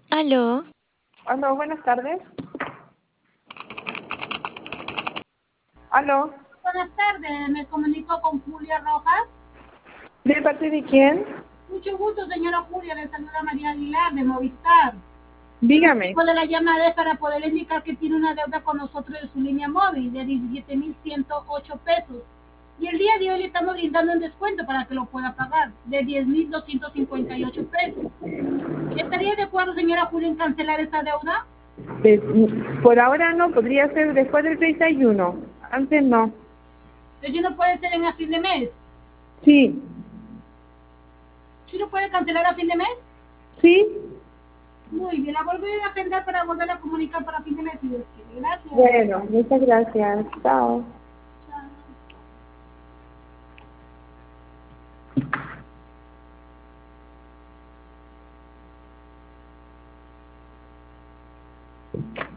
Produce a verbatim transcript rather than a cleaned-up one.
Aló, Aló, buenas tardes. Aló, Buenas tardes, me comunico con Julia Rojas. ¿de parte de quién? Mucho gusto, señora Julia, le saluda María Aguilar de Movistar. El Dígame. motivo de la llamada es para poder indicar que tiene una deuda con nosotros de su línea móvil de diecisiete mil ciento ocho pesos. Y el día de hoy le estamos brindando un descuento para que lo pueda pagar de diez mil doscientos cincuenta y ocho pesos. ¿Estaría de acuerdo, señora Julia, en cancelar esta deuda? Pues, por ahora no, podría ser después del treinta y uno. Antes no. Pero no puede ser en a fin de mes. Sí. ¿Sí lo puede cancelar a fin de mes? ¿Sí? Muy bien, la volveré a agendar para volver a comunicar para fin de mes, si Dios quiere. Gracias. Bueno, muchas gracias. Chao. Chao.